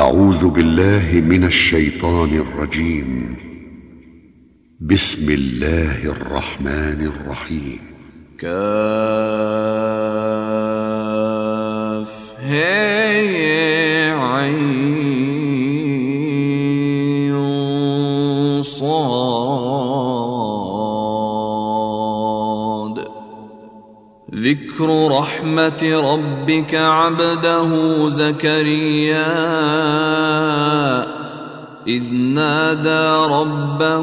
أعوذ بالله من الشيطان الرجيم. بسم الله الرحمن الرحيم. كاف هي عين صاد. ذكر رحمة ربك عبده زكريا إذ نادى ربه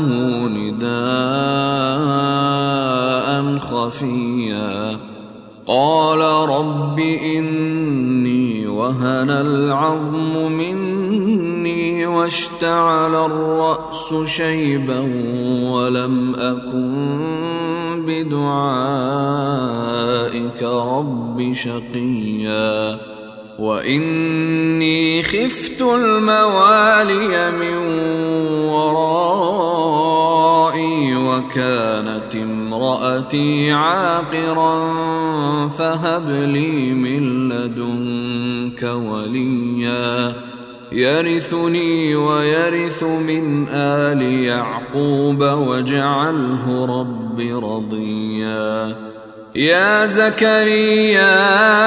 نداء خفيا قال رب إني وهن العظم مني واشتعل الرأس شيبا ولم أكن بدعائك رب شقيا وإني خفت الموالي من ورائي وكانت امرأتي عاقرا فهب لي من لدنك وليا يرثني ويرث من آل يعقوب واجعله رب رضيا. يا زكريا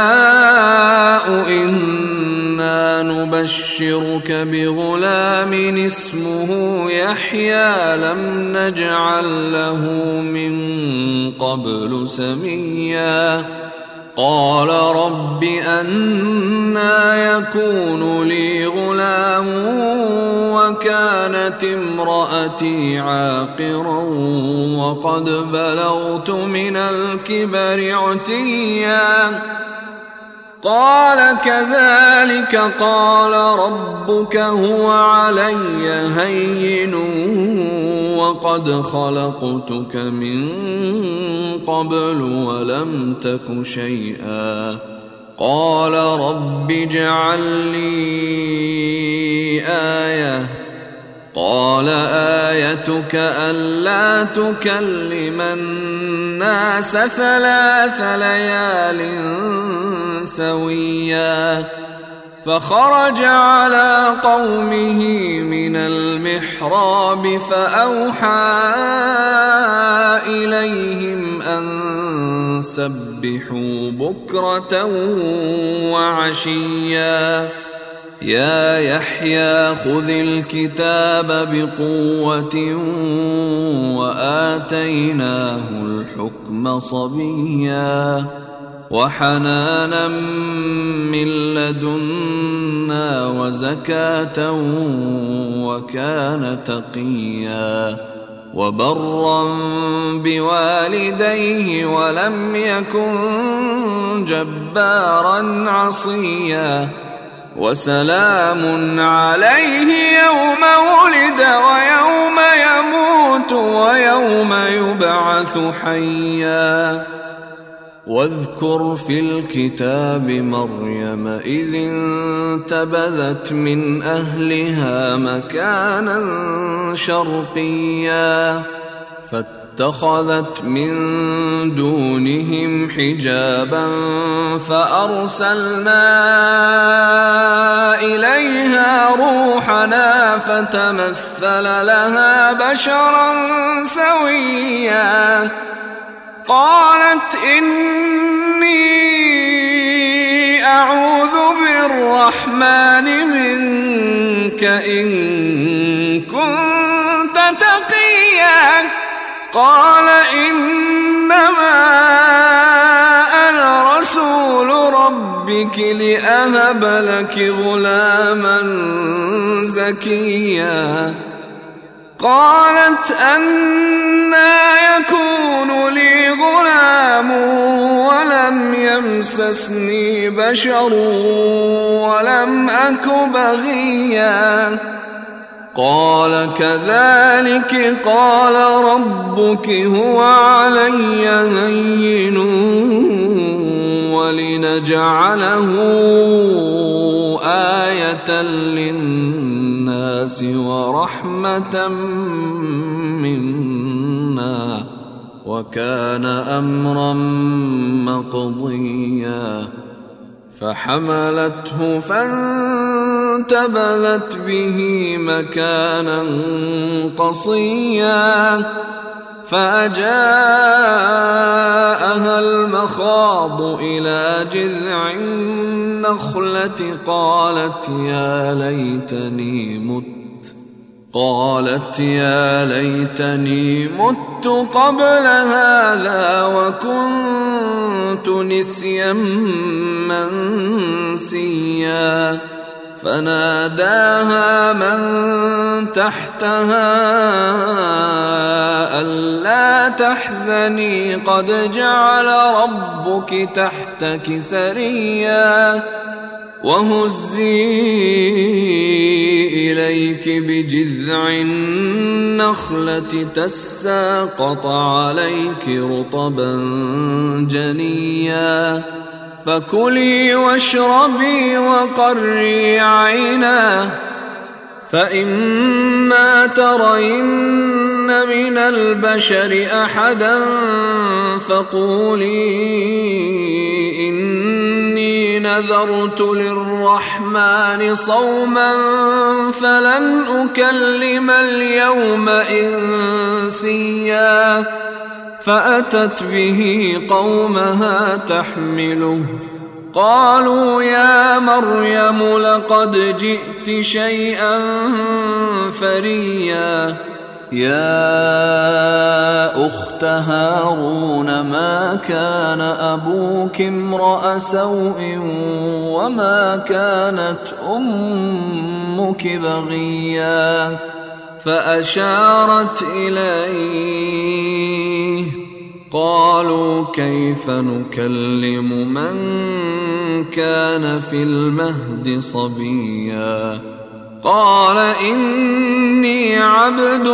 إنا نبشرك بغلام اسمه يحيى لم نجعل له من قبل سميا قال رب أنى يكون لي غلام وكانت امرأتي عاقرا وقد بلغت من الكبر عتيا قال كذلك قال ربك هو علي هين وقد خلقتك من قبل ولم تك شيئا قال رب اجعل لي آية قال آيتك ألا تكلم الناس 3 ليال سويا فخرج على قومه من المحراب فأوحى إليهم أن سبحوا بكرة وعشيا يا يحيى خذ الكتاب بقوة وآتيناه الحكم صبيا وحنانا من لدنا وزكاة وكان تقيا وبرا بوالديه ولم يكن جبارا عصيا وسلام عليه يوم ولد ويوم يموت ويوم يبعث حيا واذكر في الكتاب مريم إذ انتبذت من أهلها مكانا شرقيا فاتخذت من دونهم حجابا فأرسلنا إليها روحنا فتمثل لها بشرا سويا قالت إني أعوذ بالرحمن منك إن كنت تقيا قال إنما أنا رسول ربك لأهب لك غلاما زكيا قالت أنى يكون لي غلام ولم يمسسني بشر ولم أك بغيا قال كذلك قال ربك هو علي هين ولنجعله آية للناس ورحمة منا وكان أمرا مقضيا فحملته فانتبذت به مكانا قصيا فأجاءها المخاض إلى جذع النخلة قالت يا ليتني مت قبل هذا وكنت نسيا منسيا فناداها من تحتها ألا تحزني قد جعل ربك تحتك سريا وهزي إليك بجذع النخلة تساقط عليك رطبا جنيا فكلي واشربي وقري عينا فإما ترين من البشر أحدا فقولي إني نذرت للرحمن صوما فلن أكلم اليوم إنسيا فأتت به قومها تحمله قالوا يا مريم لقد جئت شيئا فريا يا أخت هارون ما كان أبوك امرأ سوء وما كانت أمك بغيا فأشارت إليه قالوا كيف نكلم من كان في المهد صبيا قال إني عبد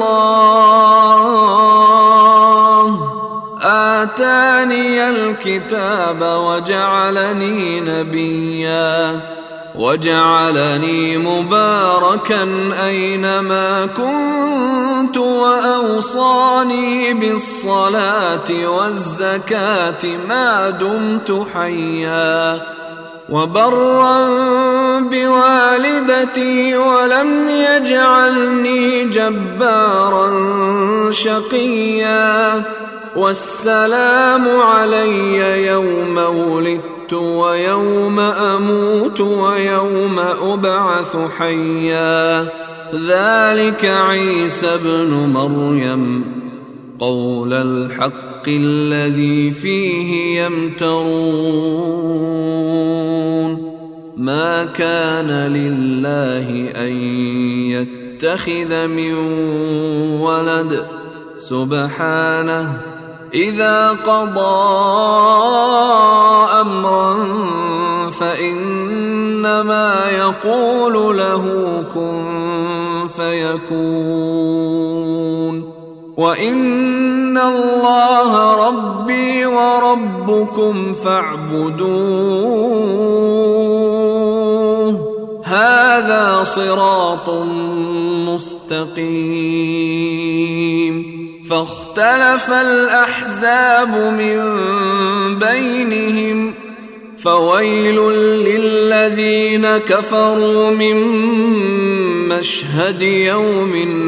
الله آتاني الكتاب وجعلني نبيا وجعلني مباركا أينما كنت وأوصاني بالصلاة والزكاة ما دمت حيا وبرا بوالدتي ولم يجعلني جبارا شقيا والسلام علي يوم ولدت ويوم أموت ويوم أبعث حيا ذلك عيسى ابن مريم قول الحق الذي فيه يمترون ما كان لله أن يتخذ من ولد سبحانه إذا قضى أمرا فإنما يقول له كن فيكون وإن الله ربي وربكم فاعبدوه هذا صراط مستقيم فاختلف الأحزاب من بينهم فويل للذين كفروا من مشهد يوم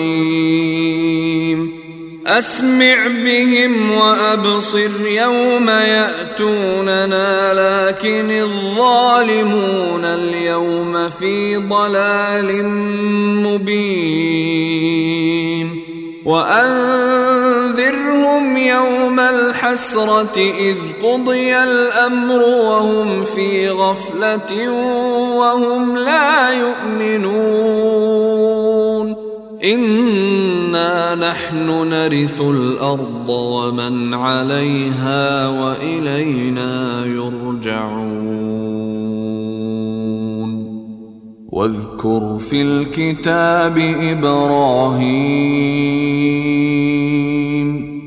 عظيم أسمع بهم وأبصر يوم يأتوننا لكن الظالمون اليوم في ضلال مبين وأنذرهم يوم الحسرة إذ قضي الأمر وهم في غفلة وهم لا يؤمنون إنا نحن نرث الأرض ومن عليها وإلينا يرجعون واذكر في الكتاب إبراهيم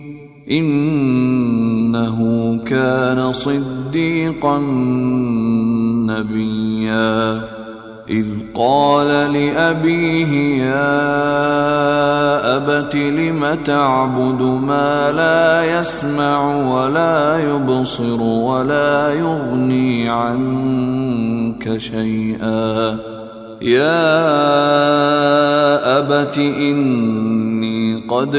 إنه كان صديقا نبيا إذ قال لأبيه يا أبت لم تعبد ما لا يسمع ولا يبصر ولا يغني عنك شيئا يا أبت إني قد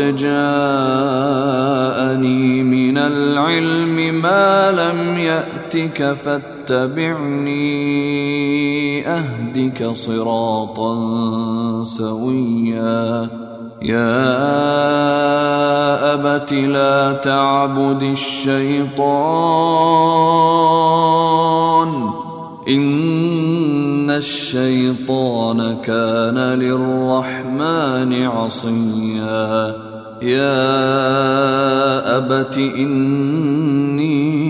جاءني من العلم ما لم يأتك فاتبعني أهدك صراطا سويا يا أبت لا تعبد الشيطان إن الشيطان كان للرحمن عصيا يا أبت إني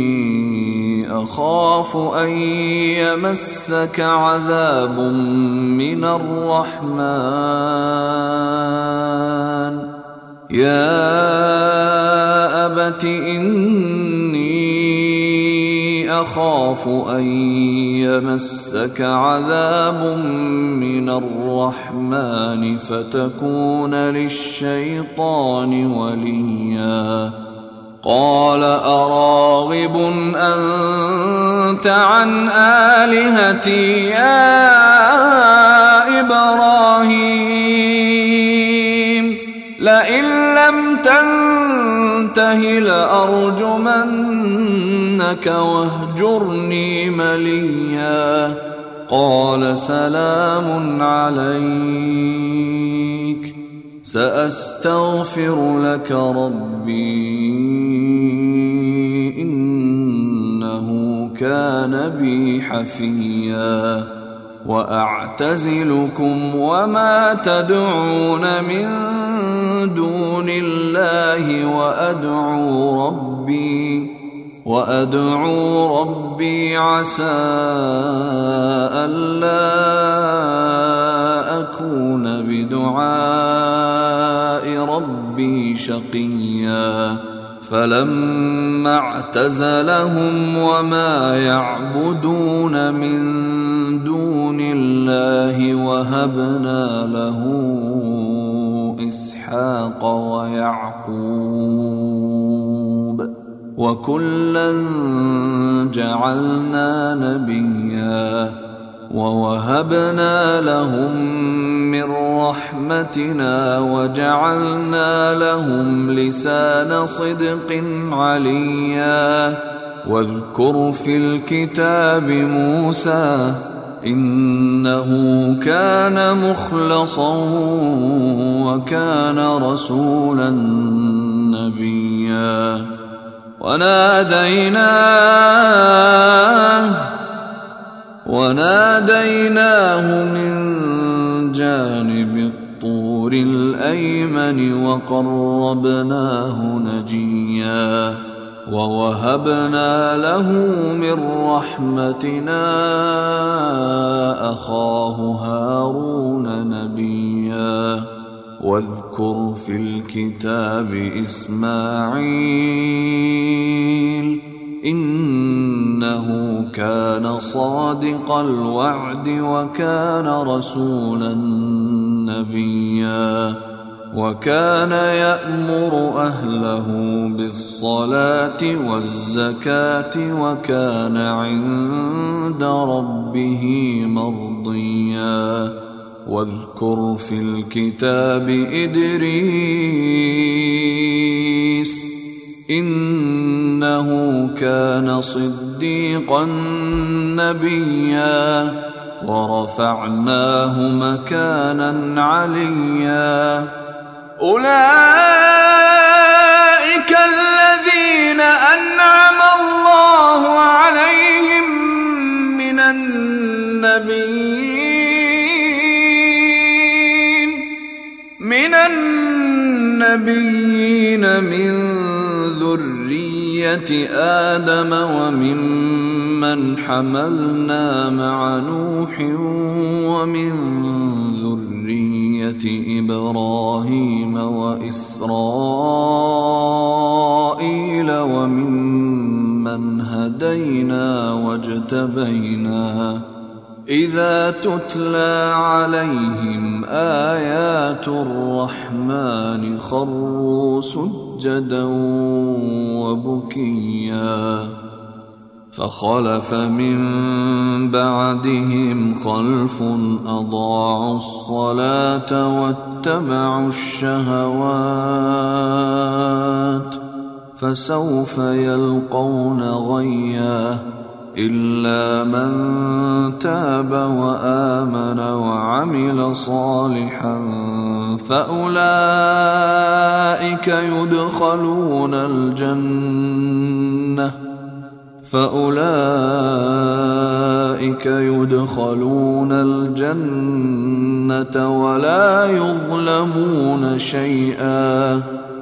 أخاف أن يمسك عذاب من الرحمن يا أبت إني أخاف أن يمسك عذاب من الرحمن فتكون للشيطان وليا قال أراغب أنت عن آلهتي يا إبراهيم لئن لم تنته لأرجمنك واهجرني مليا قال سلام عليك سأستغفر لك ربي إنه كان بي حفيا وأعتزلكم وما تدعون من دون الله وأدعو ربي عسى ألا أكون بدعاء ربي شقيا فلما اعتزلهم وما يعبدون من دون الله وهبنا له إسحاق ويعقوب وكلا جعلنا نبيا ووهبنا لهم من رحمتنا وجعلنا لهم لسان صدق عليا واذكر في الكتاب موسى إنه كان مخلصا وكان رسولا نبيا وناديناه من جانب الطور الأيمن وقربناه نجيا ووهبنا له من رحمتنا أخاه هارون نبيا واذكر في الكتاب إسماعيل إنه كان صادق الوعد وكان رسولا نبيا وكان يأمر أهله بالصلاة والزكاة وكان عند ربه مرضيا واذكر في الكتاب إدريس إنه كان صديقا نبيا ورفعناه مكانا عليا أولئك الذين أنعم الله عليهم من النبيين من ذرية آدم وممن حملنا مع نوح ومن ذرية إبراهيم وإسرائيل وممن هدينا واجتبينا إذا تتلى عليهم آيات الرحمن خروا سجدا وبكيا فخلف من بعدهم خلف أضاعوا الصلاة واتبعوا الشهوات فسوف يلقون غيا إلا من تاب وآمن وعمل صالحا فأولئك يدخلون الجنة ولا يظلمون شيئا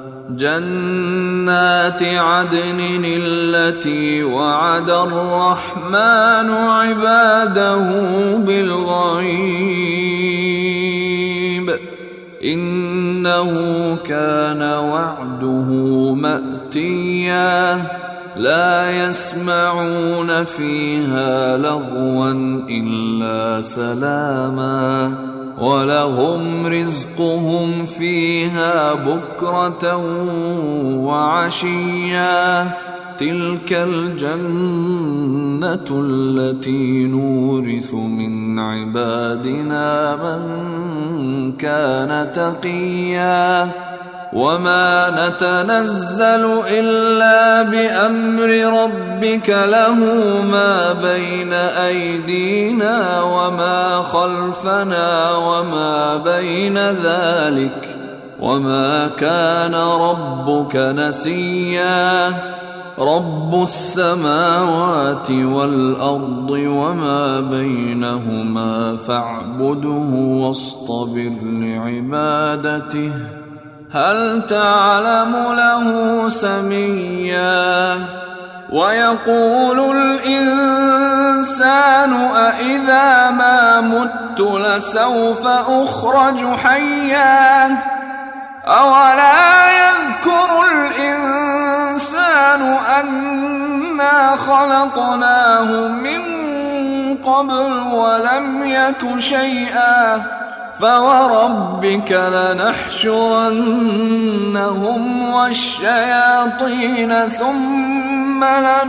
جنات عدن التي وعد الرحمن عباده بالغيب إنه كان وعده مأتيا لا يسمعون فيها لغوا إلا سلاما ولهم رزقهم فيها بكرة وعشيا تلك الجنة التي نورث من عبادنا من كان تقيا وما نتنزل إلا بأمر ربك له ما بين أيدينا وما خلفنا وما بين ذلك وما كان ربك نسيا رب السماوات والأرض وما بينهما فاعبده واصطبر لعبادته هل تعلم له سميا ويقول الإنسان أإذا ما مت لسوف أخرج حيا أولا يذكر الإنسان أنا خلقناه من قبل ولم يك شيئا فوربك لنحشرنهم والشياطين ثم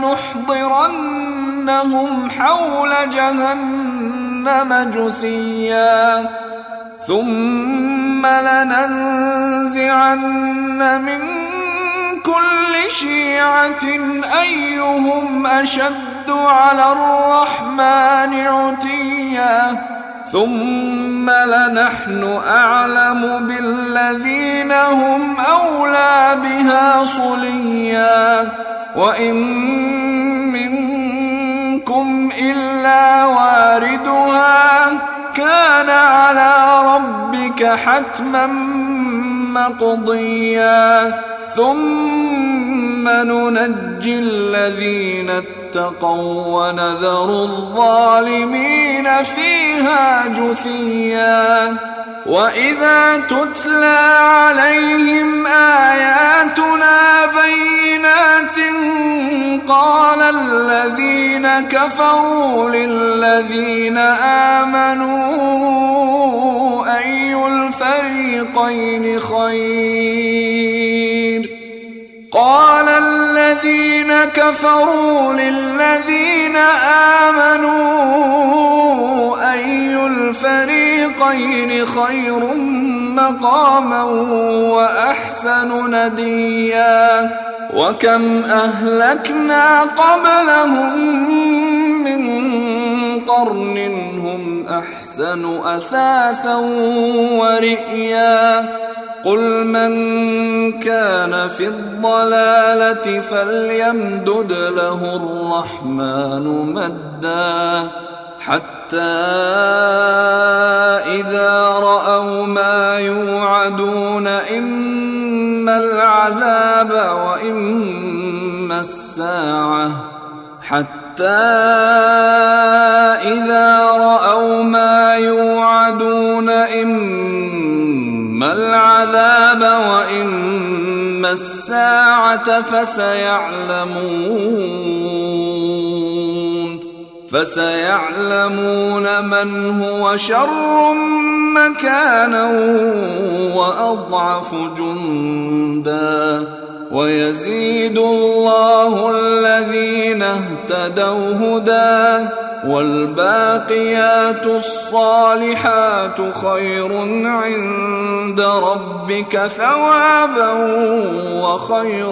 لنحضرنهم حول جهنم جثيا ثم لننزعن من كل شيعة أيهم أشد على الرحمن عتيا ثم لنحن أعلم بالذين هم أولى بها صليا وإن منكم إلا واردها كان على ربك حتما مقضيا ثم ننجي الذين اتقوا ونذر الظالمين فيها جثيا وإذا تتلى عليهم آياتنا بينات قال الذين كفروا للذين آمنوا أي الفريقين خير قال الذين كفروا للذين آمنوا أي الفريقين خير مقاما وأحسن نديا وكم أهلكنا قبلهم من قرن هم أحسن أثاثا ورئيا قل من كان في الضلالة فليمدد له الرحمن مدا حتى إذا رأوا ما يوعدون إما العذاب وإما الساعة فسيعلمون فسيعلمون من هو شر مكانا وأضعف جندا ويزيد الله الذين اهتدوا هدى والباقيات الصالحات خير عند ربك ثوابا وخير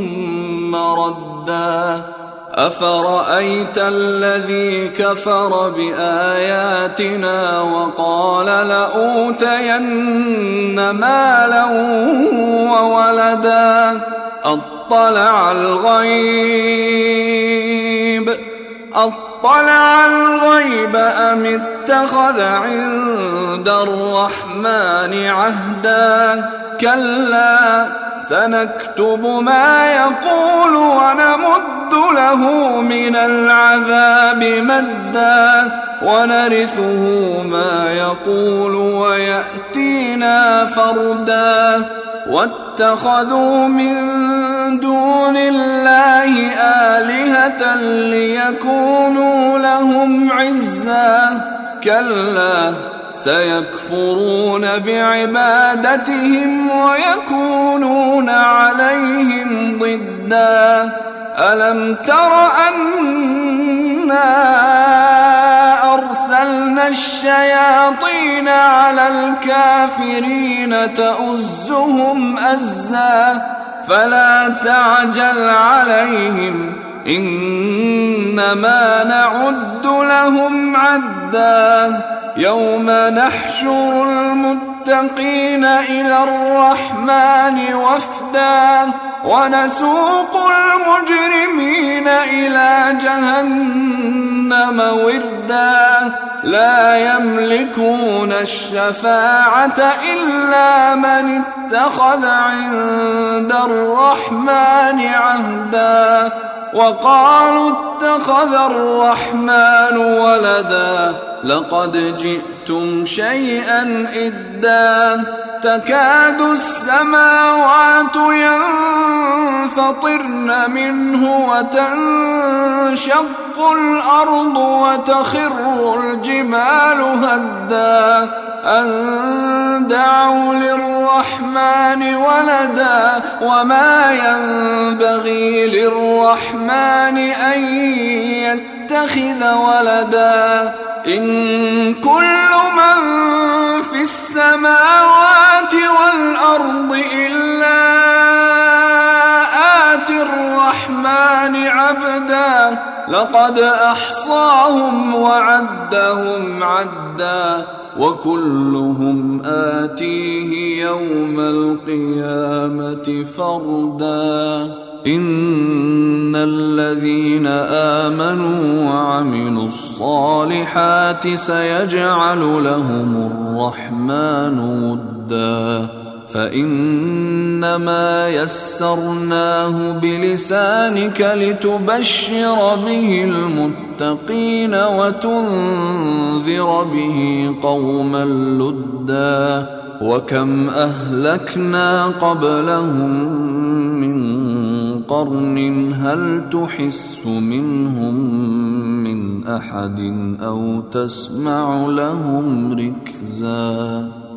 مردا أفرأيت الذي كفر بآياتنا وقال لأوتين مالا وولدا أطلع الغيب أم اتخذ عند الرحمن عهدا كلا سنكتب ما يقول ونمد له من العذاب مدا ونرثه ما يقول ويأتينا فردا واتخذوا من دون الله آلهة ليكونوا لهم عزا كلا سيكفرون بعبادتهم ويكونون عليهم ضدا ألم تر أنا أرسلنا الشياطين على الكافرين تؤزهم أزا فلا تعجل عليهم إنما نعد لهم عدا يوم نحشر المتقين إلى الرحمن وفدا ونسوق المجرمين إلى جهنم وردا لا يملكون الشفاعة إلا من اتخذ عند الرحمن عهدا وقالوا اتخذ الرحمن ولدا لقد جئتم شيئا إدا تكاد السماوات ينفطرن منه وتنشق الأرض وتخر الجبال هدا أن دعوا للرحمن ولدا وما ينبغي للرحمن أن يتخذ ولدا إن كل من في السماوات والأرض إلا آتي الرحمن عبدا لقد أحصاهم وعدهم عدا وكلهم آتيه يوم القيامة فردا إن الذين آمنوا وعملوا الصالحات سيجعل لهم الرحمن ودا فإنما يسرناه بلسانك لتبشر به المتقين وتنذر به قوما لدا وكم أهلكنا قبلهم من قرن هل تحس منهم من أحد أو تسمع لهم ركزا